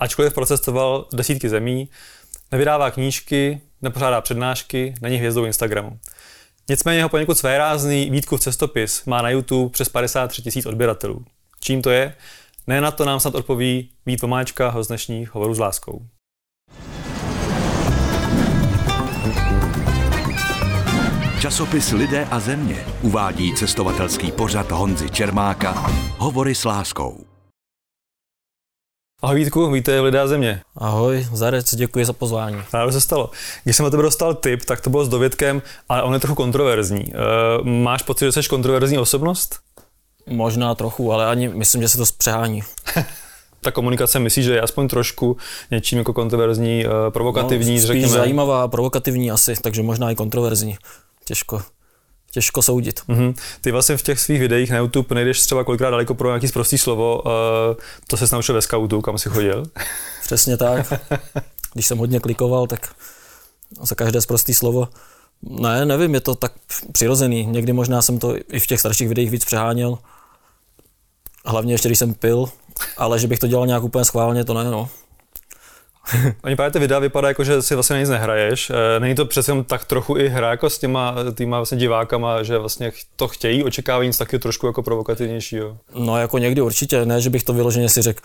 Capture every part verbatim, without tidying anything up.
Ačkoliv procestoval desítky zemí, nevydává knížky, nepořádá přednášky, není hvězdou Instagramu. Nicméně jeho poněkud svérázný Vítkův cestopis má na YouTube přes padesát tři tisíc odběratelů. Čím to je? Ne na to nám snad odpoví Vít Vomáčka ho z dnešních Hovorů s láskou. Časopis Lidé a země uvádí cestovatelský pořad Honzy Čermáka Hovory s láskou. Ahoj Vítku, vítej v Lidé a země. Ahoj, Zarec, děkuji za pozvání. Rád se stalo. Když jsem na tebe dostal tip, tak to bylo s dovědkem, ale on je trochu kontroverzní. E, máš pocit, že jsi kontroverzní osobnost? Možná trochu, ale ani myslím, že se to přehání. Ta komunikace myslíš, že je aspoň trošku něčím jako kontroverzní, provokativní, no, spíš řekněme. zajímavá, provokativní asi, takže možná i kontroverzní. Těžko, těžko soudit. Mm-hmm. Ty vlastně v těch svých videích na YouTube nejdeš třeba kolikrát daleko pro nějaký sprostý slovo, uh, to ses naučil ve skautu, kam jsi chodil. Přesně tak. Když jsem hodně klikoval, tak za každé sprostý slovo. Ne, nevím, je to tak přirozený. Někdy možná jsem to i v těch starších videích víc přeháněl. Hlavně ještě, když jsem pil, ale že bych to dělal nějak úplně schválně, to ne, no. Oni právě ty videa vypadá jako, že si vlastně na nic nehraješ. Není to přece tak trochu i hra jako s těma, týma vlastně divákama, že vlastně to chtějí, očekávají nic taky trošku jako provokativnějšího? No jako někdy určitě, ne, že bych to vyloženě si řekl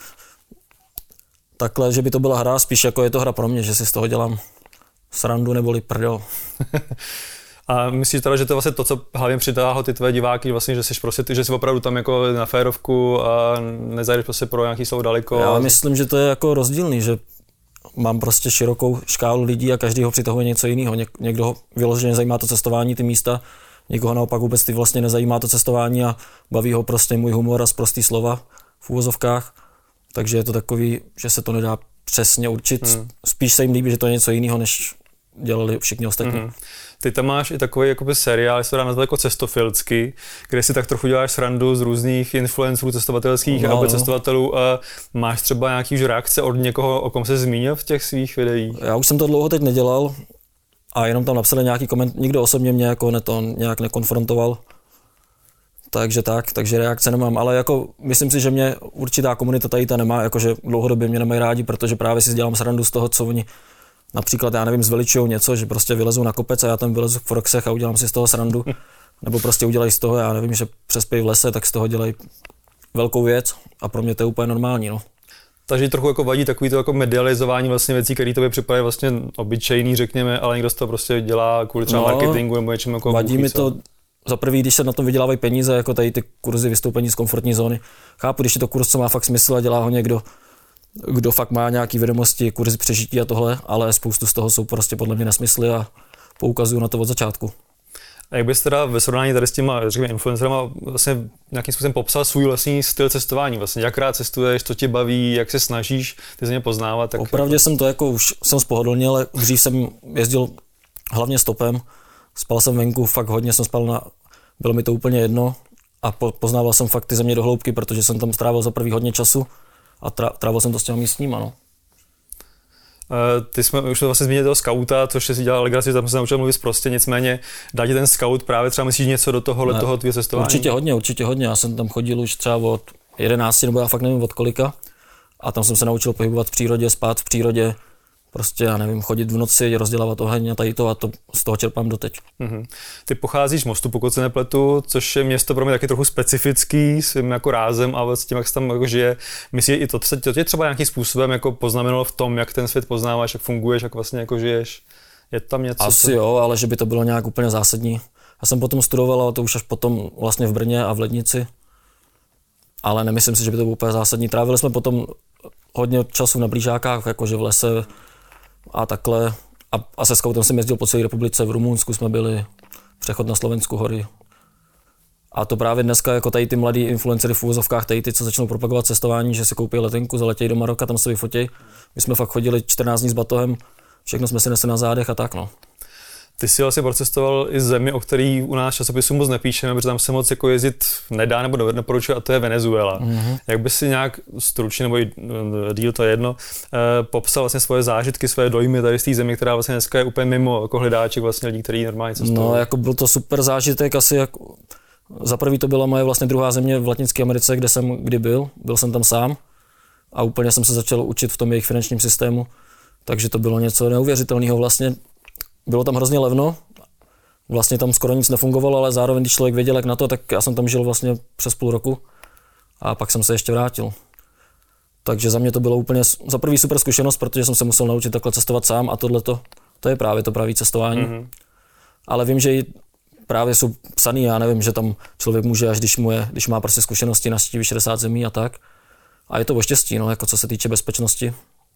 takhle, že by to byla hra, spíš jako je to hra pro mě, že si z toho dělám srandu neboli prdel. A myslíš teda, že to je vlastně to, co hlavně přitáhlo ty tvé diváky, vlastně, že jsi prostě, že jsi opravdu tam jako na férovku a nezajdeš prostě pro nějaký slovo daleko? Já myslím, že to je jako rozdílný, že mám prostě širokou škálu lidí a každý ho přitahuje něco jiného. Něk, někdo ho vyloženě zajímá to cestování, ty místa, někoho naopak vůbec ty vlastně nezajímá to cestování a baví ho prostě můj humor a sprostý slova v úvozovkách. Takže je to takový, že se to nedá přesně určit. Hmm. Spíš se jim líbí, že to je něco jiného, než dělali všichni ostatní. Hmm. Ty tam máš i takový jakoby seriál, se to dá nazvat jako Cestofilcky, kde si tak trochu děláš srandu z různých influencerů cestovatelských no, a no. cestovatelů. A máš třeba nějaký už reakce od někoho, o kom se zmínil v těch svých videích? Já už jsem to dlouho teď nedělal a jenom tam napsali nějaký koment, nikdo osobně mě jako ne, to nějak nekonfrontoval. Takže tak, takže reakce nemám, ale jako myslím si, že mě určitá komunita tady ta nemá, jakože dlouhodobě mě nemají rádi, protože právě si dělám srandu z toho, co oni například, já nevím, zveličujou něco, že prostě vylezou na kopec a já tam vylezu v froxech a udělám si z toho srandu. Nebo prostě udělají z toho, já nevím, že přespějí v lese, tak z toho dělají velkou věc a pro mě to je úplně normální, no. Takže trochu jako vadí takový to jako medializování vlastně věcí, které to by připadají vlastně obyčejný, řekněme, ale někdo z toho prostě dělá kvůli třeba no, marketingu nebo něčemu jako vadí buchý, mi to za prvý, když se na tom vydělávají peníze, jako tady ty kurzy vystoupení z komfortní zóny. Chápu, když je to kurz, co má fakt smysl a dělá ho někdo, kdo fakt má nějaký vědomosti, kurzy přežití a tohle, ale spoustu z toho jsou prostě podle mě nesmysly a poukazují na to od začátku. A jak bys teda ve srovnání tady s těma, řekněme, influencerama vlastně nějakým způsobem popsal svůj vlastní styl cestování? Vlastně jak rád cestuješ, co tě baví, jak se snažíš ty země poznávat? Tak opravdu jako... jsem to jako už jsem spohodlnil, ale dřív jsem jezdil hlavně stopem, spal jsem venku, fakt hodně jsem spal na, bylo mi to úplně jedno a po, poznával jsem fakt ty země do hloubky, protože jsem tam strávil za prvý hodně času a trávil jsem to s těma místníma, no. Ty jsme už vlastně zmínili toho skauta, což si dělal legraci, tam jsem se naučil mluvit prostě, nicméně dá ti ten skaut právě třeba myslíš něco do tohohle toho tvého cestování? Určitě hodně, určitě hodně. Já jsem tam chodil už třeba od jedenácti, nebo já fakt nevím od kolika. A tam jsem se naučil pohybovat v přírodě, spát v přírodě, prostě já nevím, chodit v noci, rozdělávat oheň a tady to a to z toho čerpám doteď. Mm-hmm. Ty pocházíš z Mostu, pokud se nepletu, což je město pro mě taky trochu specifický, svým jako rázem a s tím, jak se tam jako žije. Myslím, i to, to tě třeba nějakým způsobem jako poznamenalo v tom, jak ten svět poznáváš, jak funguješ, jak vlastně jako žiješ. Je tam něco? Asi to... jo, ale že by to bylo nějak úplně zásadní. Já jsem potom studoval, ale to už až potom vlastně v Brně a v Lednici. Ale nemyslím si, že by to bylo úplně zásadní. Trávili jsme potom hodně času na blížákách, jakože v lese a takhle. A, a se skautem jsem jezdil po celé republice, v Rumunsku jsme byli, přechod na Slovensku hory. A to právě dneska, jako tady ty mladí influencery v úvozovkách, tady ty, co začnou propagovat cestování, že si koupí letenku, zaletějí do Maroka, tam se vyfotějí. My jsme fakt chodili čtrnáct dní s batohem, všechno jsme si nesli na zádech a tak, no. Ty jsi vlastně procestoval i zemi, o který u nás časopisu moc nepíšeme, protože tam se moc jako jezdit nedá nebo neporučuje, a to je Venezuela. Mm-hmm. Jak bys si nějak stručně nebo i díl, to je jedno, eh, popsal vlastně svoje zážitky, svoje dojmy tady z té země, která vlastně dneska je úplně mimo jako hledáček vlastně lidí, kteří normálně cestují? No, jako byl to super zážitek, asi jako za prvý to byla moje vlastně druhá země v Latinské Americe, kde jsem kdy byl, byl jsem tam sám. a úplně jsem se začal učit v tom jejich finančním systému, takže to bylo něco neuvěřitelného vlastně. Bylo tam hrozně levno, vlastně tam skoro nic nefungovalo, ale zároveň, když člověk věděl, jak na to, tak já jsem tam žil vlastně přes půl roku a pak jsem se ještě vrátil. Takže za mě to bylo úplně za první super zkušenost, protože jsem se musel naučit takhle cestovat sám a tohleto, to je právě to pravý cestování. Mm-hmm. Ale vím, že právě jsou psaný, já nevím, že tam člověk může, až když, mu je, když má prostě zkušenosti, navštíví šedesát zemí a tak. A je to o štěstí, no, jako co se týče bezpečnosti.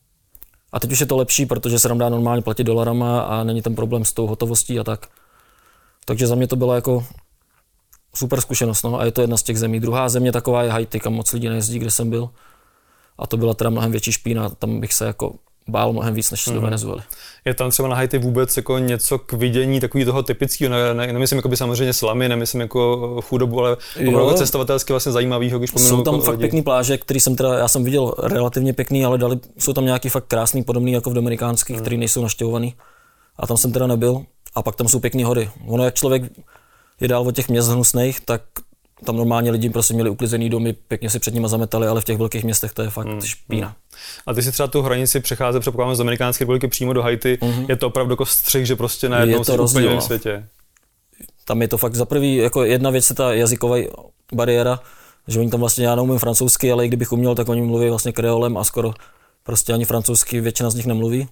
A teď už je to lepší, protože se tam dá normálně platit dolarama a není ten problém s tou hotovostí a tak. Takže za mě to byla jako super zkušenost, no, a je to jedna z těch zemí. Druhá země taková je Haiti, kam moc lidí nejezdí, kde jsem byl. A to byla teda mnohem větší špína, tam bych se jako bál mnohem víc než mm. do Venezuely. Je tam třeba na Haiti vůbec jako něco k vidění takový toho typického, ne, ne, nemyslím jako by samozřejmě slamy, nemyslím jako chudobu, ale opravdu cestovatelsky vlastně zajímavýho, když pominu. Jsou tam jako fakt lidi. Pěkný pláže, který jsem teda, já jsem viděl relativně pěkný, ale dali, jsou tam nějaký fakt krásný, podobný jako v dominikánských, mm. který nejsou naštěvovaný. A tam jsem teda nebyl. A pak tam jsou pěkný hory. Ono, jak člověk je dál od těch měst hnusných, tak tam normálně lidi prostě měli uklizený domy, pěkně si před nima zametali, ale v těch velkých městech to je fakt mm. špína. A ty si třeba tu hranici přechází předpokládám z Dominikánské republiky přímo do Haiti. Mm-hmm. Je to opravdu jako střih, že prostě najednou jsi úplně v světě. Tam je to fakt za prvý, jako jedna věc je ta jazyková bariéra, že oni tam vlastně, já neumím francouzsky, ale i kdybych uměl, tak oni mluví vlastně kreolem a skoro prostě ani francouzsky většina z nich nemluví.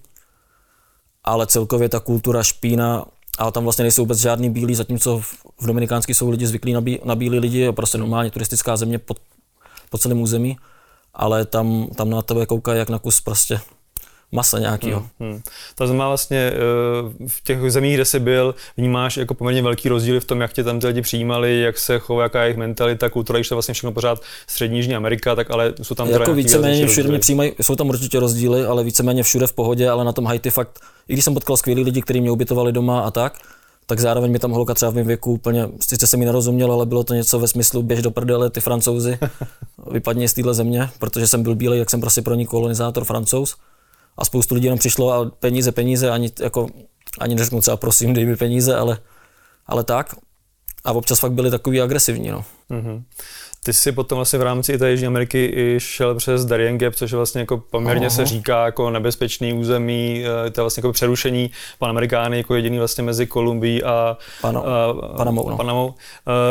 Ale celkově ta kultura špína, a tam vlastně nejsou vůbec žádný bílí, zatímco v Dominikánský jsou lidi zvyklí na, bí, na bílí lidi, je prostě normálně turistická země po, po celém území, ale tam, tam na tebe koukají jak na kus prostě masa nějakýho. Hmm, hmm. To znamená vlastně v těch zemích, kde jsi byl, vnímáš jako poměrně velký rozdíly v tom, jak tě tam ty lidi přijímali, jak se chová, jaká je jejich mentalita, kultura, když to vlastně všechno pořád střední Jižní Amerika, tak ale jsou tam jako víceméně všude mě přijímají, jsou tam určitě rozdíly, ale víceméně všude v pohodě, ale na tom Haiti fakt, i když jsem potkal skvělý lidi, kteří mě ubytovali doma a tak, tak zároveň mi tam holka třeba v mém věku úplně, sice jsem mi nerozuměl, ale bylo to něco ve smyslu běž do prdele, ty Francouzi, vypadni z téhle země, protože jsem byl bílej, jak jsem prostě pro ní kolonizátor Francouz. A spoustu lidí jenom přišlo a peníze, peníze, ani, jako, ani neřeknu třeba prosím, dej mi peníze, ale, ale tak. A občas fakt byli takový agresivní. No. Mm-hmm. Ty jsi potom vlastně v rámci i té Jižní Ameriky i šel přes Darien Gap, což je vlastně jako poměrně Aha. se říká jako nebezpečný území, to je vlastně jako přerušení Panamerikány jako jediný vlastně mezi Kolumbií a Pano, uh, Panamou. No. Panamou. Uh,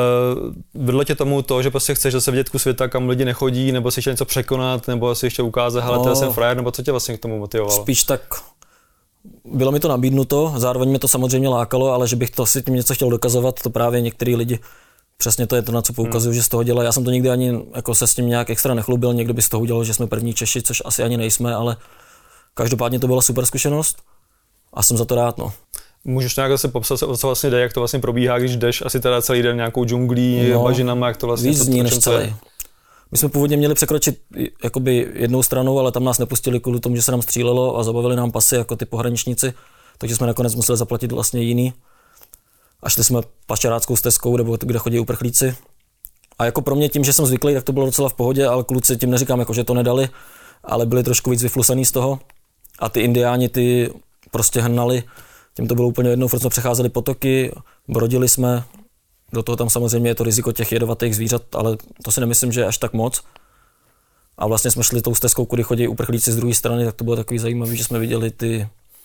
vedlo tě tomu to, že prostě chceš zase vidět kus světa, kam lidi nechodí, nebo si chtěl něco překonat, nebo si ještě ukázat, hele, no, to jsem frajer, nebo co tě vlastně k tomu motivovalo? Spíš tak bylo mi to nabídnuto, zároveň mě to samozřejmě lákalo, ale že bych to si tím něco chtěl dokazovat, to právě některý lidi přesně to je to, na co poukazuju, hmm. že z toho dělají. Já jsem to nikdy ani jako se s tím nějak extra nechlubil, někdo by z toho udělal, že jsme první Češi, což asi ani nejsme, ale každopádně to byla super zkušenost a jsem za to rád. No. Můžeš nějak zase popsat, o co vlastně jde, jak to vlastně probíhá, když jdeš asi teda celý den nějakou džunglí, no, bažinama, jak to vlastně... Víc dní než celý. My jsme původně měli překročit jakoby jednou stranou, ale tam nás nepustili kvůli tomu, že se nám střílelo a zabavili nám pasy jako ty pohraničníci, takže jsme nakonec museli zaplatit vlastně jiný. A šli jsme pašeráckou stezkou, nebo kde chodí uprchlíci. A jako pro mě tím, že jsem zvyklý, tak to bylo docela v pohodě, ale kluci tím neříkám, jako, že to nedali, ale byli trošku víc vyflusaný z toho. A ty indiáni ty prostě hnali, tím to bylo úplně jednou, furt jsme přecházeli potoky, brodili jsme, do toho tam samozřejmě je to riziko těch jedovatých zvířat, ale to si nemyslím, že je až tak moc. A vlastně jsme šli tou stezkou, kudy chodí uprchlíci z druhé strany, tak to bylo takový zajímavý, že jsme viděli ty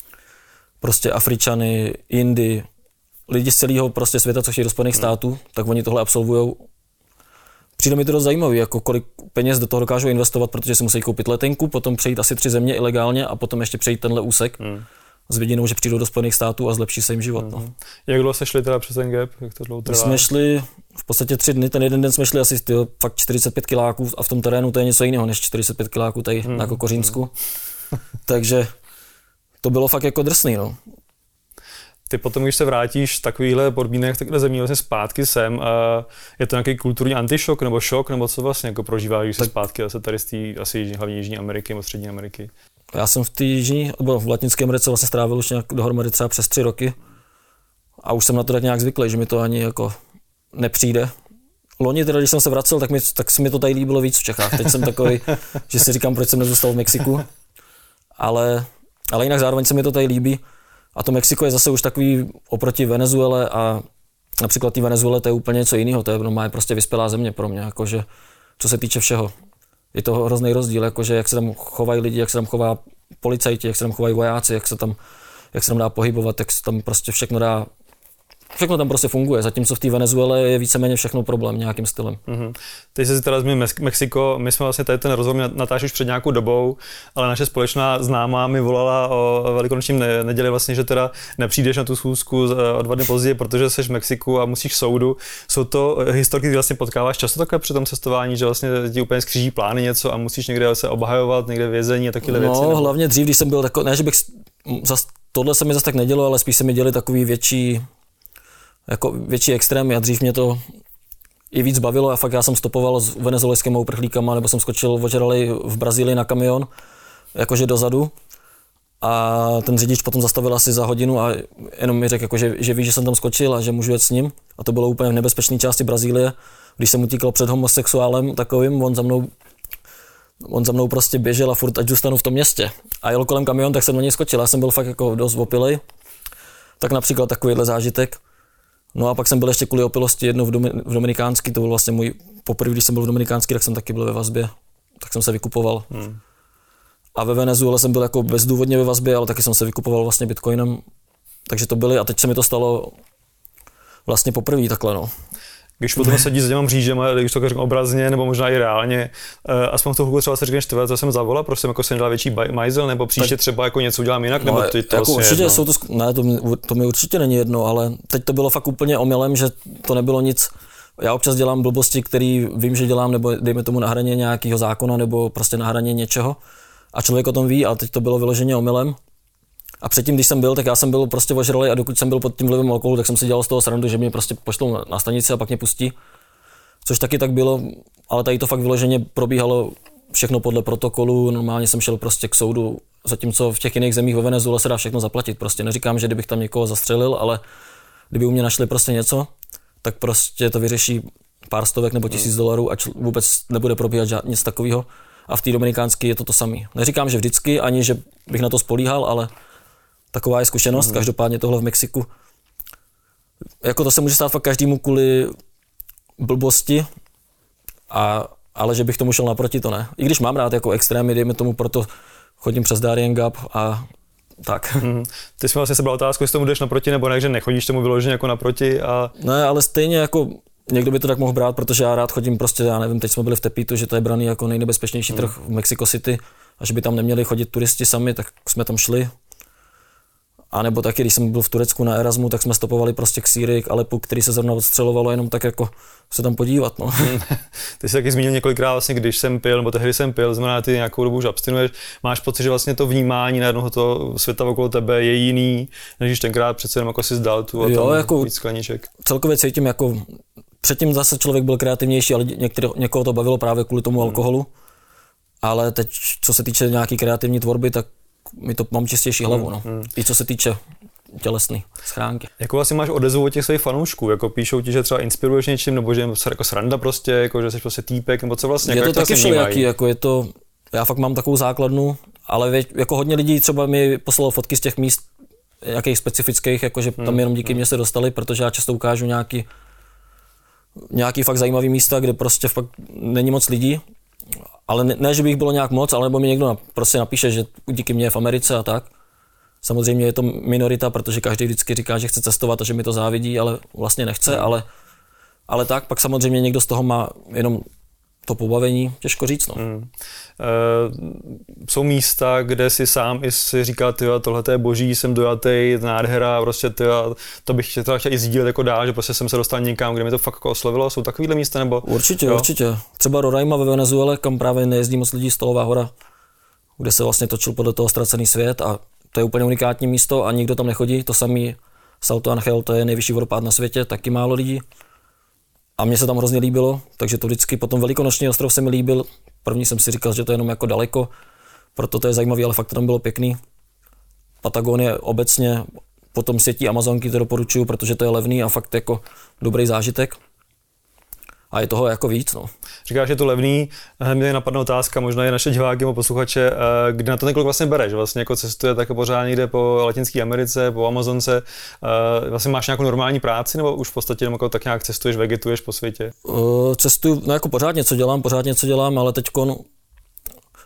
prostě Afričany, Indy, lidi z celého prostě světa, co chtějí do Spojených států, tak oni tohle absolvujou. Přijde mi to dost zajímavý, jako kolik peněz do toho dokážou investovat, protože si musí koupit letenku, potom přejít asi tři země ilegálně a potom ještě přejít tenhle úsek hmm. s vidinou, že přijdou do Spojených států a zlepší se jim život. Hmm. No. Jak dlouho jste šli teda přes ten gap? Jak to dlouho trvá? My jsme šli v podstatě tři dny, ten jeden den jsme šli asi tyjo, fakt čtyřicet pět kiláků a v tom terénu to je něco jiného než čtyřicet pět kiláků tady hmm. na Kokořínsku. Hmm. Takže to bylo fakt jako drsný. No. Ty potom, když se vrátíš z takovýchhle podmínek, takhle zemí vlastně zpátky sem, a je to nějaký kulturní antišok nebo šok, nebo co vlastně jako prožíváš, když jsi zpátky zase tady z té asi jižní, hlavně Jižní Ameriky nebo Střední Ameriky? Já jsem v té Jižní, nebo v Latinské Americe vlastně strávil už nějak dohromady třeba přes tři roky a už jsem na to tak nějak zvyklý, že mi to ani jako nepřijde. Loni teda, když jsem se vracel, tak, mi, tak se mi to tady líbilo víc v Čechách. Teď jsem takový, že si říkám, proč jsem nezůstal v Mexiku, ale, ale jinak zároveň se mi to tady líbí. A to Mexiko je zase už takový oproti Venezuele a například té Venezuele to je úplně něco jiného, to je normálně prostě vyspělá země pro mě, jakože co se týče všeho. je to hrozný rozdíl, jakože jak se tam chovají lidi, jak se tam chová policajti, jak se tam chovají vojáci, jak se tam, jak se tam dá pohybovat, jak se tam prostě všechno dá, všechno tam prostě funguje, zatímco v té Venezuele je víceméně všechno problém nějakým stylem. Mm-hmm. Teď jsi si teda zmínil Mexiko, my jsme vlastně tady ten rozhovor natáčeli už před nějakou dobou, ale naše společná známá mi volala o velikonočním neděli vlastně, že teda nepřijdeš na tu schůzku o dva dny později, protože jsi v Mexiku a musíš soudu. Jsou to historky, kdy vlastně potkáváš často takhle při tom cestování, že vlastně ti úplně skříží plány něco a musíš někde se obhajovat, někde vězení a takové no, věci. No, hlavně dřív, když jsem byl takový, ne, že bych, zas, tohle se mi zase tak nedělo, ale spíš se mi děli takový větší jako větší extrémy a dřív mě to i víc bavilo a fakt já jsem stopoval s venezuelskými uprchlíkama, nebo jsem skočil ožralej v Brazílii na kamion, jakože dozadu a ten řidič potom zastavil asi za hodinu a jenom mi řekl, jako, že, že ví, že jsem tam skočil a že můžu jet s ním a to bylo úplně v nebezpečné části Brazílie, když jsem utíkal před homosexuálem takovým, on za mnou on za mnou prostě běžel a furt ať zůstanu v tom městě a jel kolem kamion, tak jsem na něj skočil, já jsem byl fakt jako dost opilej, tak například takovýhle zážitek. No a pak jsem byl ještě kvůli opilosti jednou v, Domin- v Dominikánský, to byl vlastně můj poprvé, když jsem byl v Dominikánský, tak jsem taky byl ve vazbě, tak jsem se vykupoval. Hmm. A ve Venezuele jsem byl jako bezdůvodně ve vazbě, ale taky jsem se vykupoval vlastně bitcoinem, takže to byly a teď se mi to stalo vlastně poprvé takhle, no. Když potom sedíš s těma mřížema, když to řeknu obrazně, nebo možná i reálně, aspoň v tu chvilku třeba si řekneš, tyhle, to jsem zavolal, prostě jako jsem dělal větší majzel, nebo příště třeba jako něco udělám jinak, nebo ty to jako vlastně určitě jedno. jsou to, ne, to mi, to mi určitě není jedno, ale teď to bylo fakt úplně omylem, že to nebylo nic. Já občas dělám blbosti, který vím, že dělám, nebo dejme tomu na hraně nějakého zákona, nebo prostě na hraně něčeho. A člověk o tom ví, ale teď to bylo vyloženě omylem. A předtím, když jsem byl, tak já jsem byl prostě ožralej a dokud jsem byl pod tím vlivem alkoholu, tak jsem si dělal z toho srandu, že mě prostě pošlou na stanici a pak mě pustí. Což taky tak bylo, ale tady to fakt vyloženě probíhalo všechno podle protokolu, normálně jsem šel prostě k soudu, zatímco v těch jiných zemích ve Venezuele se dá všechno zaplatit. Prostě neříkám, že kdybych tam někoho zastřelil, ale kdyby u mě našli prostě něco, tak prostě to vyřeší pár stovek nebo tisíc dolarů a čl- vůbec nebude probíhat žád, nic takového. A v té dominikánské je to to samé. Neříkám, že vždycky, ani že bych na to spolíhal, ale taková je zkušenost, mm. každopádně tohle v Mexiku. Jako to se může stát fakt každému kvůli blbosti, a, ale že bych tomu šel naproti, to ne. I když mám rád jako extrémy, dejme tomu, proto chodím přes Darien Gap a tak. Mm. Ty jsi vlastně sebral otázku, jestli tomu jdeš naproti nebo ne, že nechodíš tomu vyloženě jako naproti a... Ne, ale stejně jako někdo by to tak mohl brát, protože já rád chodím prostě, já nevím, teď jsme byli v Tepitu, že to je braný jako nejnebezpečnější mm. trh v Mexico City a že by tam neměli chodit turisti sami, tak jsme tam šli. A nebo taky, když jsem byl v Turecku na Erasmu, tak jsme stopovali prostě k Sýrii, k Alepu, který se zrovna odstřelovalo, jenom tak jako se tam podívat. No. Ty jsi taky zmínil několikrát, vlastně, když jsem pil, nebo tehdy jsem pil, znamená, ty nějakou dobu už abstinuješ, máš pocit, že vlastně to vnímání na jednoho toho světa okolo tebe je jiný, než když tenkrát přece jenom jako si zdal tu a jo, tam jako víc skleniček. Celkově cítím, jako předtím zase člověk byl kreativnější, ale některý, někoho to bavilo právě kvůli tomu alkoholu. Ale teď, co se týče nějaký kreativní tvorby, tak mi to mám čistější hlavu, no. Hmm. I co se týče tělesný schránky. Jako vlastně máš odezvu od těch svých fanoušků, jako píšou ti, že třeba inspiruješ něčím, nebo že je jako sranda prostě, jako že jsi prostě týpek, nebo co vlastně, je jako to taky všelijaký, jako je to, já fakt mám takovou základnu, ale věď, jako hodně lidí třeba mi poslalo fotky z těch míst, jakých specifických, jakože tam hmm. jenom díky hmm. mě se dostali, protože já často ukážu nějaký, nějaký fakt zajímavý místa, kde prostě fakt není moc lidí. Ale ne, ne, že by jich bylo nějak moc, ale nebo mi někdo prostě napíše, že díky mě je v Americe a tak. Samozřejmě je to minorita, protože každý vždycky říká, že chce cestovat a že mi to závidí, ale vlastně nechce, ale, ale tak, pak samozřejmě někdo z toho má jenom to pobavení, těžko říct. No. Hmm. Uh, jsou místa, kde si sám i si říkal, tyjo, tohle je boží, jsem dojatý, nádhera, prostě tyjo, to bych chtěl i sdílet jako dál, že prostě jsem se dostal někam, kde mi to fakt jako oslovilo. Jsou takovýhle místa nebo? Určitě, jo? určitě. Třeba Roraima ve Venezuele, kam právě nejezdí moc lidí, Stolová hora, kde se vlastně točil podle toho Ztracený svět a to je úplně unikátní místo a nikdo tam nechodí. To samý Salto Angel, to je nejvyšší vodopád na světě, taky málo lidí. A mně se tam hrozně líbilo, takže to vždycky potom Velikonoční ostrov se mi líbil. První jsem si říkal, že to je jenom jako daleko, proto to je zajímavý, ale fakt to tam bylo pěkný. Patagonie obecně, potom světí Amazonky to doporučuju, protože to je levný a fakt jako dobrý zážitek. A je toho jako víc, no. Říkáš, že je to levný, mě napadne otázka, možná je naše diváky nebo posluchače, kdy na to několik vlastně bereš, vlastně jako cestuje tak pořád někde po Latinské Americe, po Amazonce, vlastně máš nějakou normální práci nebo už v podstatě jako tak nějak cestuješ, vegetuješ po světě? Uh, cestuju, no jako pořád něco dělám, pořád něco dělám, ale teďkon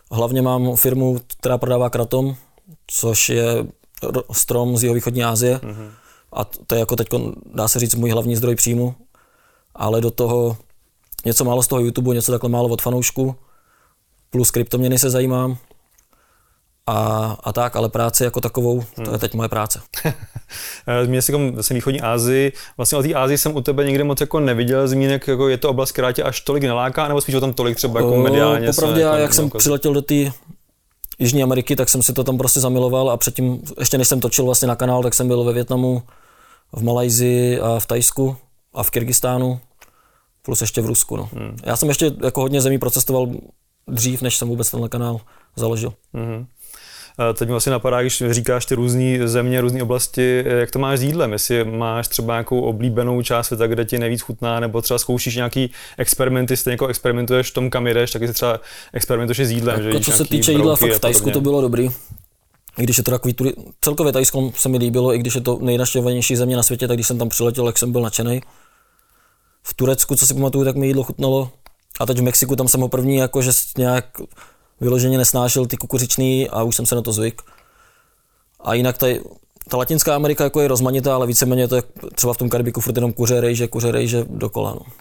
Hlavně mám firmu, která prodává kratom, což je strom z jihovýchodní Asie. Mm-hmm. A to je jako teď, dá se říct, můj hlavní zdroj příjmu. Ale do toho něco málo z toho YouTube, něco takhle málo od fanoušků. Plus kryptoměny se zajímám. A, a tak, ale práci jako takovou, to je teď moje práce. Zmínil jsi jako jsem východní Asii. Vlastně o té Asii jsem u tebe nikde moc jako neviděl zmínek, jako je to oblast, která tě až tolik neláká, nebo spíš o tom tolik třeba jako mediálně? Popravdě, jako jak jsem přiletěl do té Jižní Ameriky, tak jsem si to tam prostě zamiloval a předtím, ještě než jsem točil vlastně na kanál, tak jsem byl ve Vietnamu, v Malajsii a v Thajsku a v Kyrgyzstánu, plus ještě v Rusku. No. Hmm. Já jsem ještě jako hodně zemí procestoval dřív, než jsem vůbec tenhle kanál založil. Hmm. Teď mi vlastně napadá, když říkáš ty různé země, různé oblasti, jak to máš s jídlem? Jestli máš třeba nějakou oblíbenou část světa, kde ti nejvíc chutná, nebo třeba zkoušíš nějaký experimenty, stejně jako experimentuješ v tom, kam jdeš, tak si třeba experimentuješ s jídlem. Jako, že co se týče jídla, fakt v Thajsku to bylo dobrý. I když je to takový turi... celkově Thajsko se mi líbilo, i když je to nejnaštěvovanější země na světě, tak když jsem tam přiletěl, tak jsem byl nadšenej. V Turecku, co si pamatuju, tak mi jídlo chutnalo. A teď v Mexiku, tam jsem ho první jakože nějak vyloženě nesnášel ty kukuřičný a už jsem se na to zvyk. A jinak tady, ta Latinská Amerika jako je rozmanitá, ale víceméně to je třeba v tom Karibiku furt jenom kuře, rejže, kuře, rejže dokola. No.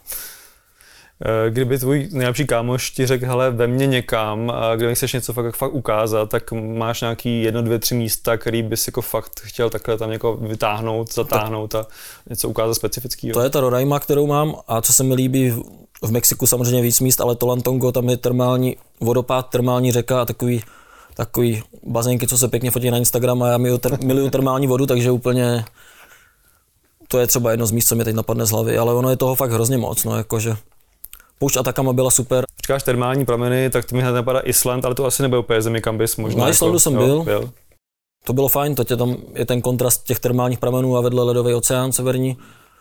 Kdyby tvůj nejlepší kámoš ti řekl, hele, ve mně někam, a kdyby chceš něco fakt, fakt ukázat, tak máš nějaký jedno, dvě, tři místa, který bys jako fakt chtěl takhle tam jako vytáhnout, zatáhnout a něco ukázat specifického? To je ta Roraima, kterou mám a co se mi líbí v Mexiku samozřejmě víc míst, ale Tolantongo, tam je termální vodopád, termální řeka a takový, takový bazénky, co se pěkně fotí na Instagram a já miluji ter, miluji termální vodu, takže úplně to je třeba jedno z míst, co mi teď napadne z hlavy, ale ono je toho fakt hrozně moc, no jakože. Poušť Atacama byla super. Říkáš termální prameny, tak to mi hned napadá Island, ale to asi nebyl úplně zemi, kam bys možná. Na Islandu jako, jsem jo, byl. byl. To bylo fajn, to tě tam je ten kontrast těch termálních pramenů a vedle ledový oceán severní.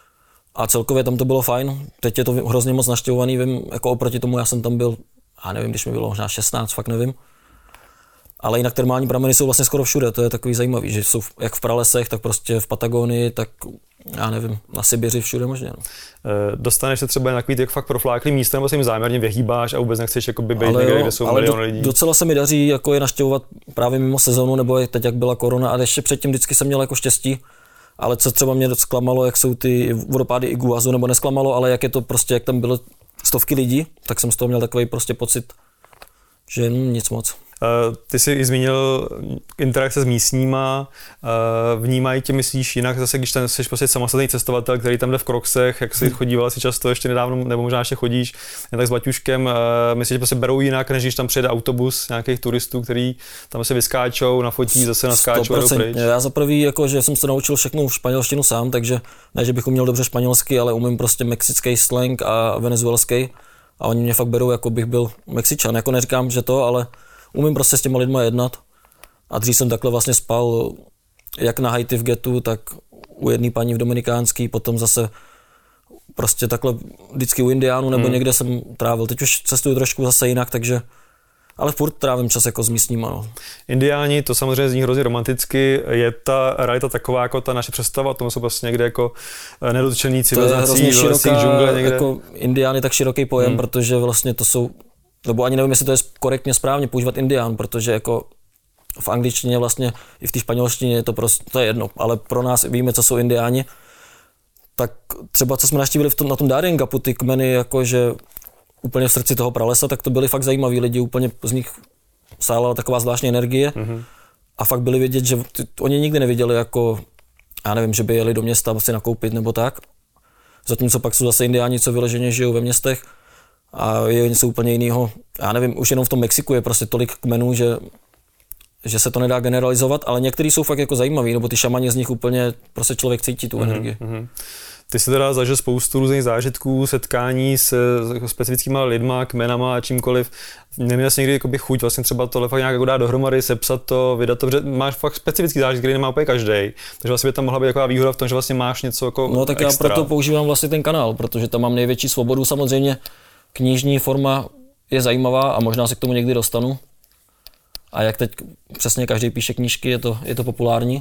A celkově tam to bylo fajn. Teď je to hrozně moc naštěvovaný, vím, jako oproti tomu já jsem tam byl, já nevím, když mi bylo možná šestnáct, fakt nevím. Ale jinak termální prameny jsou vlastně skoro všude, to je takový zajímavý, že jsou jak v pralesech, tak prostě v Patagonii, tak já nevím, na Sibiři, všude možně. No. Dostaneš se třeba na takový jak fakt profláklý místa, nebo se jim záměrně vyhýbáš a vůbec nechceš jako být někde, kde jsou miliony lidí? Docela se mi daří jako je naštěvovat právě mimo sezónu, nebo teď jak byla korona a ještě předtím vždycky jsem měl jako štěstí. Ale co třeba mě zklamalo, jak jsou ty vodopády Iguazu, nebo nesklamalo, ale jak je to prostě, jak tam bylo stovky lidí, tak jsem z toho měl takový prostě pocit, že hm, nic moc. Uh, ty jsi zmínil interakce s místníma, uh, vnímají tě, myslíš, jinak zase, když ten jsi prostě samostatný cestovatel, který tam jde v kroksech, jak si chodíval si často ještě nedávno, nebo možná ještě chodíš, jen tak s baťuškem, uh, myslíš, že prostě berou jinak, než když tam přijede autobus nějakých turistů, který tam se vyskáčou, nafotí, zase naskáčou a jdou pryč? Já za prvý, jako, že jsem se naučil všechno v španělštinu sám, takže ne, že bych uměl dobře španělsky, ale umím prostě mexický slang a venezuelský a oni mě fakt berou, jako bych byl Mexičan, jako neříkám, že to, ale umím prostě s těma lidma jednat a dřív jsem takhle vlastně spal jak na Haiti v getu, tak u jedné paní v Dominikánský, potom zase prostě takhle vždycky u Indiánů nebo hmm. někde jsem trávil. Teď už cestuju trošku zase jinak, takže ale furt trávím čas jako s místníma. No. Indiáni, to samozřejmě zní hrozně romanticky, je ta realita taková jako ta naše představa, tomu jsou prostě někde jako nedotčený civilizací, v lesích, džungle někde. Jako Indián je tak široký pojem, hmm. protože vlastně to jsou, nebo ani nevím, jestli to je korektně správně používat Indián, protože jako v angličtině vlastně i v té španělštině je to prostě, to je jedno, ale pro nás víme, co jsou Indiáni. Tak třeba co jsme navštívili v tom, na tom Darien-Gapu, ty kmeny jakože úplně v srdci toho pralesa, tak to byli fakt zajímaví lidi, úplně z nich sála taková zvláštní energie mm-hmm. a fakt byli vidět, že ty, oni nikdy neviděli jako, já nevím, že by jeli do města si nakoupit nebo tak. Zatímco pak jsou zase Indiáni, co vyloženě žijou ve městech a je něco úplně jiného. Já nevím, už jenom v tom Mexiku je prostě tolik kmenů, že, že se to nedá generalizovat, ale některý jsou fakt jako zajímaví, nebo ty šamani z nich úplně prostě člověk cítí tu mm-hmm. energii. Mm-hmm. Ty jsi teda zažil spoustu různých zážitků, setkání s jako specifickýma lidma, kmenama a čímkoliv. Neměl jsi někdy jakoby chuť vlastně třeba tohle fakt nějak jako dát dohromady, sepsat to, vydat to, protože máš fakt specifický zážitek, který nemá úplně každý. Takže vlastně by tam mohla být taková výhoda v tom, že vlastně máš něco jako No tak extra. Já proto používám vlastně ten kanál, protože tam mám největší svobodu. Samozřejmě knižní forma je zajímavá a možná se k tomu někdy dostanu. A jak teď přesně každý píše knížky, je to, je to populární.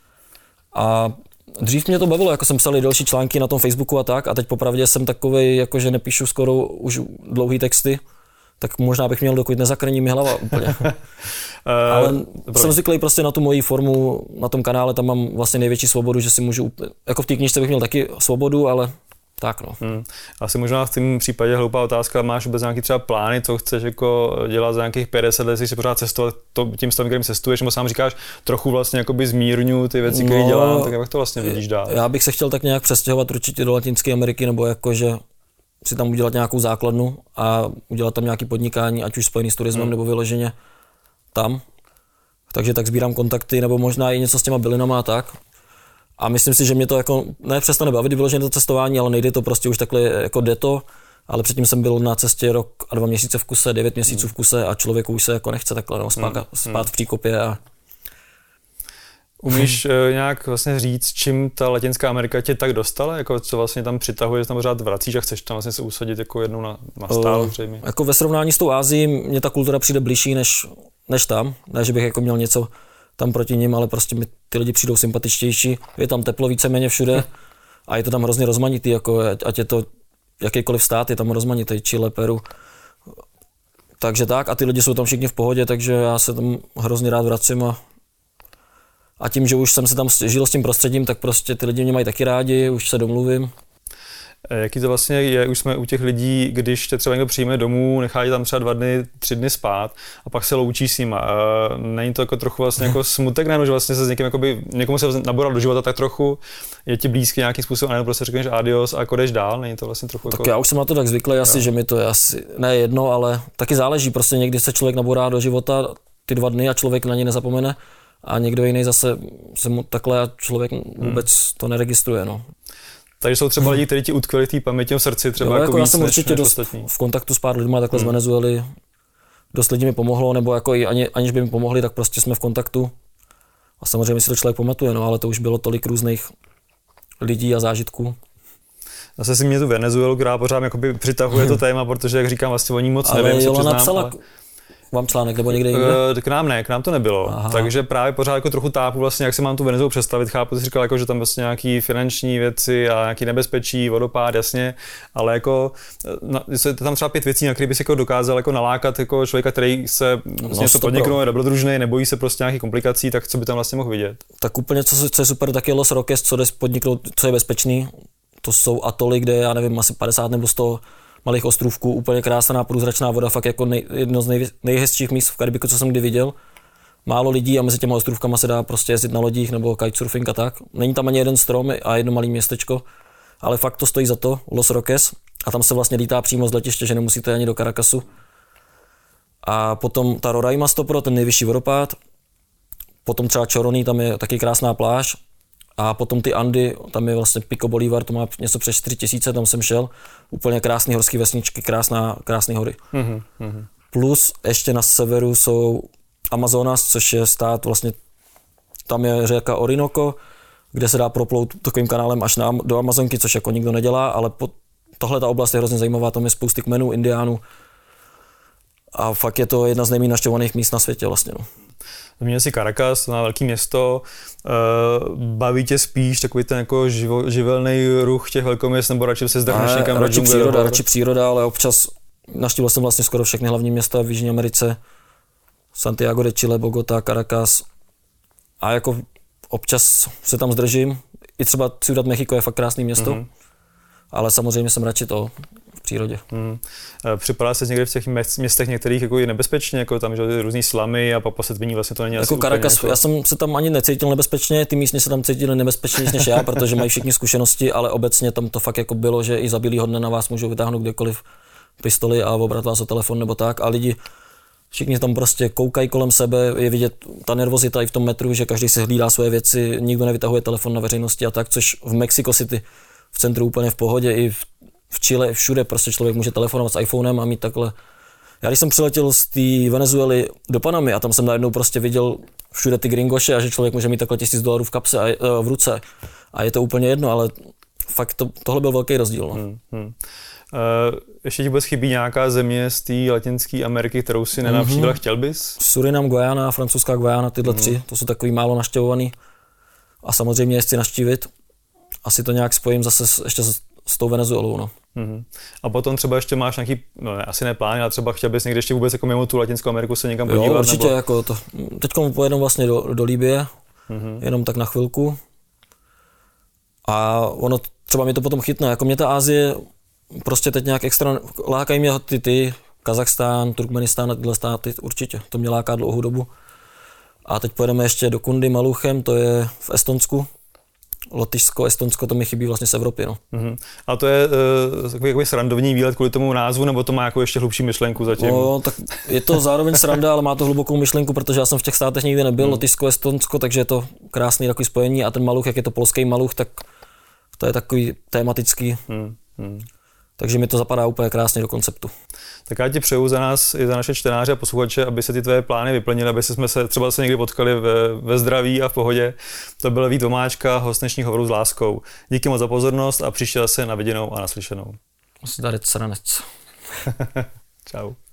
A dřív mě to bavilo, jako jsem psal delší články na tom Facebooku a tak, a teď popravdě jsem takovej, jako že nepíšu skoro už dlouhý texty, tak možná bych měl, dokud nezakrní mi hlava úplně. Ale uh, jsem zvyklý prostě na tu moji formu na tom kanále, tam mám vlastně největší svobodu, že si můžu, jako v té knížce bych měl taky svobodu, ale tak no. Hmm. Asi možná v tom případě hloupá otázka, máš vůbec nějaký třeba plány, co chceš jako dělat za nějakých padesát let, si pořád cestovat to, tím stavem, kterým cestuješ, nebo sám říkáš, trochu vlastně jakoby zmírňu ty věci, které no, dělám, tak jak to vlastně vidíš dál? Já bych se chtěl tak nějak přestěhovat určitě do Latinské Ameriky, nebo jakože si tam udělat nějakou základnu a udělat tam nějaké podnikání, ať už spojený s turismem, hmm. nebo vyloženě tam. Takže tak sbírám kontakty, nebo možná i něco s těma bylinama a tak. A myslím si, že mě to jako ne přestane bavit vyloženě to cestování, ale nejde to prostě už takhle jako jde to. Ale předtím jsem byl na cestě rok a dva měsíce v kuse, devět měsíců v kuse a člověku už se jako nechce takhle no, spát, hmm. spát v příkopě. A... Umíš uh, nějak vlastně říct, čím ta Latinská Amerika tě tak dostala? Jako co vlastně tam přitahuje, že tam pořád vracíš a chceš tam vlastně se usadit jako jednou na, na stálo zřejmě? Uh, jako ve srovnání s tou Ázií mě ta kultura přijde blížší než, než tam. Ne, že bych jako měl něco tam proti nim, ale prostě mi ty lidi přijdou sympatičtější. Je tam teplo víceméně všude a je to tam hrozně rozmanitý, jako ať je to jakýkoliv stát, je tam rozmanitý, Chile, Peru. Takže tak a ty lidi jsou tam všichni v pohodě, takže já se tam hrozně rád vracím a A tím, že už jsem se tam žil s tím prostředím, tak prostě ty lidi mě mají taky rádi, už se domluvím. Jaký to vlastně je, už jsme u těch lidí, když tě třeba někdo přijme domů, nechá tam třeba dva dny, tři dny spát a pak se loučí s nima. Není to jako trochu vlastně jako smutek, ne, že vlastně se s někým, jakoby, někomu se naboral do života tak trochu, je ti blízký nějakým způsobem, a nebo prostě řekneš adios a jako jdeš dál, není to vlastně trochu tak jako... já už jsem na to tak zvyklý asi, jo. Že mi to je asi ne jedno, ale taky záleží, prostě někdy se člověk naborá do života ty dva dny a člověk na ně nezapomene. A někdo jiný zase se mu takhle člověk vůbec hmm. to neregistruje. No. Takže jsou třeba lidi, kteří ti utkvěli v té paměti v srdci, třeba jo, jako, jako víc, já jsem určitě než, dost než v kontaktu s pár lidmi takhle hmm. z Venezuely. Dost lidí mi pomohlo, nebo jako i ani, aniž by mi pomohli, tak prostě jsme v kontaktu. A samozřejmě si to člověk pamatuje, no, ale to už bylo tolik různých lidí a zážitků. Zase si mě tu Venezuelu, která pořád jakoby přitahuje to téma, protože jak říkám, vlastně o ní moc ale nevím, si přiznám. Napsala... Ale... Vám článek nebo někde jinde? K nám ne, k nám to nebylo. Aha. Takže právě pořád jako trochu tápu vlastně, jak se mám tu Venezuelu představit. Chápu, jsi říkal, jako, že tam vlastně nějaký finanční věci a nějaký nebezpečí, vodopád, jasně, ale jako je tam třeba pět věcí, na které bys jako dokázal jako nalákat jako člověka, který se vlastně něco podniknul, je dobrodružný, nebojí se prostě nějakých komplikací, tak co by tam vlastně mohl vidět? Tak úplně, co, co je super, tak je Los Roques, co jde podniknout, co je bezpečný. To jsou atoly, kde já nevím, asi padesát nebo sto malých ostrůvků, úplně krásná průzračná voda, fakt jako nej, jedno z nej, nejhezčích míst v Karibiku, co jsem kdy viděl. Málo lidí a mezi těma ostrůvkama se dá prostě jezdit na lodích nebo kitesurfing a tak. Není tam ani jeden strom a jedno malé městečko, ale fakt to stojí za to, Los Roques, a tam se vlastně lítá přímo z letiště, že nemusíte ani do Caracasu. A potom ta Roraima stopro, ten nejvyšší vodopád, potom třeba Choroní, tam je taky krásná pláž. A potom ty Andy, tam je vlastně Pico Bolívar, to má něco přes čtyři tisíce, tam jsem šel. Úplně krásný horský vesničky, krásná, krásné hory. Mm-hmm. Plus ještě na severu jsou Amazonas, což je stát vlastně, tam je řeka Orinoco, kde se dá proplout takovým kanálem až na, do Amazonky, což jako nikdo nedělá, ale po, tohle ta oblast je hrozně zajímavá, tam je spousty kmenů, indiánů. A fakt je to jedna z nejméně navštěvovaných míst na světě vlastně. No. Zmínil si Caracas, to má velké město, uh, baví tě spíš takový ten jako živo, živelný ruch těch velkoměst, nebo radši se zdrhneš někam do džungle? Příroda, radši příroda, ale občas navštívil jsem vlastně skoro všechny hlavní města v Jižní Americe, Santiago de Chile, Bogota, Caracas, a jako občas se tam zdržím. I třeba Ciudad Mexico je fakt krásné město, mm-hmm. ale samozřejmě jsem radši to v přírodě. Hmm. Připadá se někdy v těch městech některých jako i nebezpečně, jako tam že různý slamy a papasetviní, vlastně to není jako asi Caracas, jako... já jsem se tam ani necítil nebezpečně, ty místně se tam cítili nebezpečněji než já, protože mají všichni zkušenosti, ale obecně tam to fakt jako bylo, že i za bílýho dne na vás můžou vytáhnout kdekoliv pistoli a obrat vás o telefon nebo tak, a lidi všichni tam prostě koukají kolem sebe, je vidět ta nervozita i v tom metru, že každý si hlídá svoje věci, nikdo nevytahuje telefon na veřejnosti a tak, což v Mexico City v centru úplně v pohodě, i v, v Chile, všude prostě člověk může telefonovat s iPhonem a mít takhle. Já když jsem přiletěl z té Venezuely do Panamy a tam jsem najednou prostě viděl všude ty gringoše a že člověk může mít takhle tisíc dolarů v kapse a v ruce a je to úplně jedno, ale fakt to, tohle byl velký rozdíl. No. Hmm, hmm. Uh, ještě ti vůbec chybí nějaká země z té Latinské Ameriky, kterou si nenavštívil, mm-hmm. chtěl bys? Surinam, Guayana, francouzská Guayana, tyhle mm. tři, to jsou takový málo navštěvovaný. A samozřejmě je chci navštívit. Asi to nějak spojím zase s, ještě s s tou Venezuelou. No. Mm-hmm. A potom třeba ještě máš nějaký, no ne, asi ne plán, ale třeba chtěl bys někde ještě vůbec jako mimo tu Latinskou Ameriku se někam podívat? Jo, určitě, nebo... jako to. Teďko pojedeme vlastně do, do Libye, mm-hmm. jenom tak na chvilku. A ono třeba mi to potom chytne, jako mě ta Asie prostě teď nějak extra, lákají mě ty, ty Kazachstán, Turkmenistán a tyhle státy, určitě, to mě láká dlouhou dobu. A teď pojedeme ještě do Kundy Maluchem, to je v Estonsku. Lotyšsko, Estonsko, to mi chybí vlastně z Evropy. No. Mm-hmm. A to je uh, takový, takový srandovní výlet kvůli tomu názvu, nebo to má jako ještě hlubší myšlenku zatím? No, tak je to zároveň sranda, ale má to hlubokou myšlenku, protože já jsem v těch státech nikdy nebyl, mm. Lotyšsko, Estonsko, takže je to krásný takový spojení a ten Maluch, jak je to polský Maluch, tak to je takový tematický. Mm. Mm. Takže mi to zapadá úplně krásně do konceptu. Tak já ti přeju za nás i za naše čtenáře a posluchače, aby se ty tvoje plány vyplnily, aby jsme se třeba se někdy potkali ve, ve zdraví a v pohodě. To byl Vít Vomáčka, host dnešních Hovorů s láskou. Díky moc za pozornost a příště zase na viděnou a naslyšenou. Zdarec sranec. Čau.